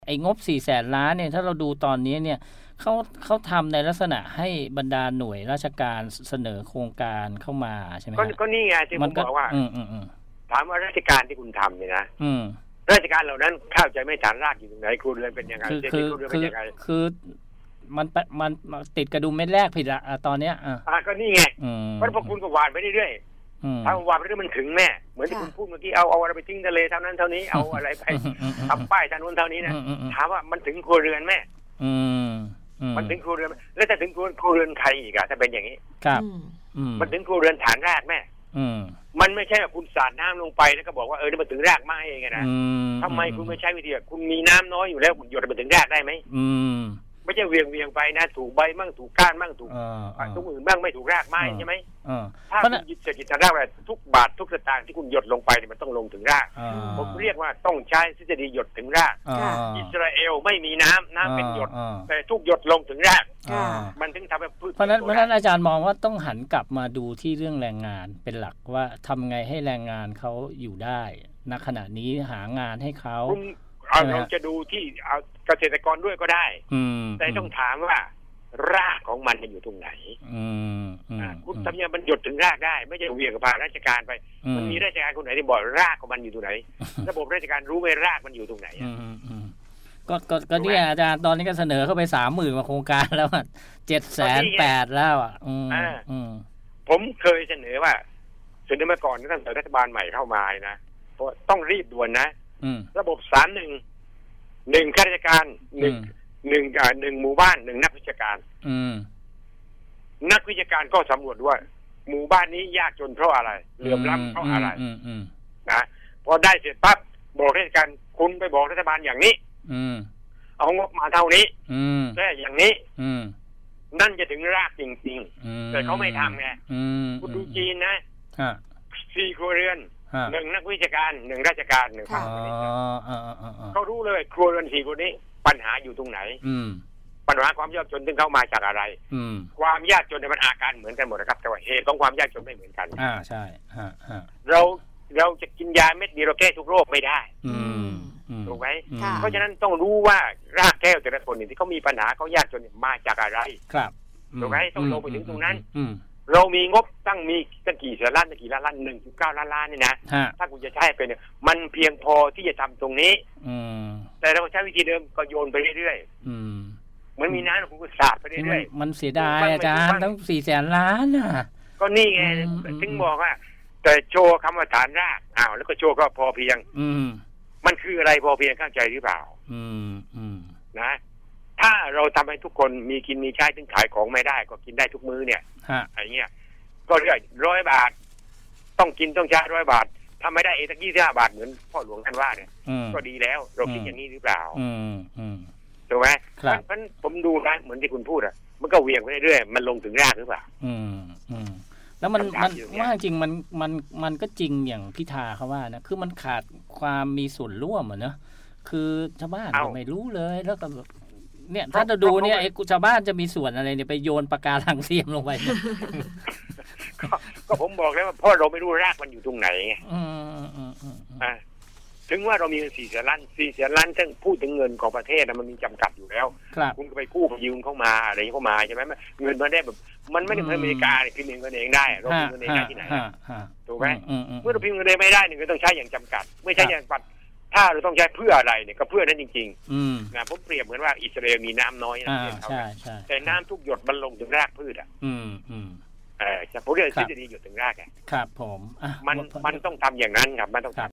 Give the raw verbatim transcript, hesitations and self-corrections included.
ไอ้งบ สี่แสน ล้านเนี่ยถ้าเราดูตอนนี้เนี่ยเขาเขาทำในลักษณะให้บรรดาหน่วยราชการเสนอโครงการเข้ามาใช่ไหมก็ก็นี่ไงที่ผมบอกว่าถามว่าราชการที่คุณทำเนี่ยนะราชการเหล่านั้นเข้าใจไม่ฐานรากอยู่ตรงไหนครูเรือนเป็นยังไงคือคือคือคือมันมันติดกระดุมเม็ดแรกผิดละตอนเนี้ยอ่าก็นี่ไงเพราะพวกคุณก็หวานไปเรื่อยๆถ้าหวานไปเรื่อยมันถึงแม่เหมือนที่คุณพูดเมื่อกี้เอาเอาอะไรไปทิ้งทะเลเท่านั้นเท่านี้เอาอะไรไปทำป้ายเท่านู้นเท่านี้นะถามว่ามันถึงครัวเรือนแม่มันถึงครัวเรือนแล้วจะถึงครัวเรือนใครอีกอะถ้าเป็นอย่างนี้ครับมันถึงครัวเรือนฐานรากแม่มันไม่ใช่ว่าคุณสาดน้ำลงไปแล้วก็บอกว่าเออนี่มันถึงรากไม้เองนะทำไมคุณไม่ใช้วิธีคุณมีน้ำน้อยอยู่แล้วคุณหยดมันถึงรากได้ไหมไม่ใช่เวียงเวียงไปนะถูกใบมั่งถูกก้านมั่งถูกทุกอื่นบ้างไม่ถูกรากไม้ใช่ไหมถ้าคุณยึดเศรษฐกิจรากอะไรทุกบาททุกสตางค์ที่คุณหยดลงไปเนี่ยมันต้องลงถึงรากผมเรียกว่าต้องใช้ทฤษฎีหยดถึงรากอิสราเอลไม่มีน้ำน้ำเป็นหยดแต่ทุกหยดลงถึงรากมันถึงทำให้พืชเพราะนั้นเพราะนั้นอาจารย์มองว่าต้องหันกลับมาดูที่เรื่องแรงงานเป็นหลักว่าทำไงให้แรงงานเขาอยู่ได้ณขณะนี้หางานให้เขาเราจะดูที่เอาเกษตรกรด้วยก็ได้แต่ต้องถามว่ารากของมันอยู่ตรงไหนคุณทำยังมันหยดถึงรากได้ไม่ใช่เวียงกับพาราชการไปมันมีราชการคนไหนที่บอกรากของมันอยู่ตรงไหนระบบราชการรู้ไหมรากมันอยู่ตรงไหนก็ก็ก็เนี่ยอาจารย์ตอนนี้ก็เสนอเข้าไปสามหมื่นกว่าโครงการแล้วอ่ะเจ็ดแสนแปดแล้วอ่ะผมเคยเสนอว่าเสนอมาก่อนตั้งแต่รัฐบาลใหม่เข้ามานะเพราะต้องรีบด่วนนะระบบสามหนึ่งหนึ่งข้าราชการหนึ่งหนึ่งอ่าหนึ่งหมู่บ้านหนึ่งนักวิชาการนักวิชาการก็สำรวจว่าหมู่บ้านนี้ยากจนเพราะอะไรเหลื่อมล้ำเพราะอะไรนะพอได้เสร็จปั๊บบอกราชการคุณไปบอกรัฐบาลอย่างนี้เอางบมาเท่านี้แต่อย่างนี้นั่นจะถึงรากจริงๆแต่เขาไม่ทำไงคุณดูจีนนะสี่ครัวเรือนหนึ่งนักวิชาการหนึ่งราชการหนึ่งภาคการเขารู้เลยครัวเรือนสี่คนนี้ปัญหาอยู่ตรงไหนปัญหาความยากจนถึงเข้ามาจากอะไรความยากจนเนี่ยมันอาการเหมือนกันหมดนะครับแต่ว่าเหตุของความยากจนไม่เหมือนกันอ่าใช่เราเราจะกินยาเม็ดเดียวเราแก้ทุกโรคไม่ได้ถูกไหมเพราะฉะนั้นต้องรู้ว่ารากแก้วแต่ละคนที่เขามีปัญหาเขายากจนมาจากอะไรครับถูกไหมต้องลงไปถึงตรงนั้นเรามีงบตั้งมีตั้งกี่แสนล้านตั้งกี่ล้านล้านหนึ่งจุดเก้าล้านล้านนี่นะถ้าคุณจะใช้เป็นเนี่ยมันเพียงพอที่จะทำตรงนี้แต่เราใช้วิธีเดิมก็โยนไปเรื่อยๆเหมือนมีน้ำคุณก็สาดไปเรื่อยๆมันเสียดายอาจารย์ตั้งสี่แสนล้านอ่ะก็นี่ไงถึงบอกว่าแต่โชว์คำว่าฐานรากอ้าวแล้วก็โชว์ก็พอเพียงมันคืออะไรพอเพียงเข้าใจหรือเปล่านะถ้าเราทำให้ทุกคนมีกินมีใช้ถึงขายของไม่ได้ก็กินได้ทุกมื้อเนี่ยอะไรเงี้ยก็เรียกร้อยบาทต้องกินต้องใช้ร้อยบาททำไม่ได้เองสักยี่สิบห้าบาทเหมือนพ่อหลวงท่านว่าเนี่ยก็ดีแล้วเราคิดอย่างนี้หรือเปล่าถูกไหมเพราะฉะนั้นผมดูนะเหมือนที่คุณพูดอ่ะมันก็เวียงไปเรื่อยๆมันลงถึงรากหรือเปล่าแล้วมันมันว่าจริงมันมันมันก็จริงอย่างพิธาเขาว่านะคือมันขาดความมีส่วนร่วมอ่ะเนอะคือชาวบ้านไม่รู้เลยแล้วก็เนี่ยถ้าเราดูเนี่ยไอ้ชาวบ้านจะมีส่วนอะไรเนี่ยไปโยนปากการังเทียมลงไปก็ผมบอกแล้วว่าเพราะเราไม่รู้รากมันอยู่ตรงไหนไงถึงว่าเรามีเงินสี่แสนล้านสี่แสนล้านซึ่งพูดถึงเงินของประเทศมันมีจำกัดอยู่แล้วคุณก็ไปกู้ไปยืมเข้ามาอะไรเข้ามาใช่ไหมเงินมันได้แบบมันไม่ได้เหมือนอเมริกาเนี่ยพิมพ์เงินเองได้เราพิมพ์เงินเองได้ที่ไหนถูกไหมเมื่อเราพิมพ์เงินเองไม่ได้เนี่ยก็ต้องใช้อย่างจำกัดไม่ใช่อย่างปัดถ้าเราต้องใช้เพื่ออะไรเนี่ยก็เพื่อนั้นจริงๆนะผมเปรียบเหมือนว่าอิสราเอลมีน้ำน้อยนะแต่น้ำทุกหยดมันลงถึงรากพืชอ่ะเออผมเรียกทฤษฎีหยดถึงรากไงครับผมมันมันต้องทำอย่างนั้นครับมันต้องทำ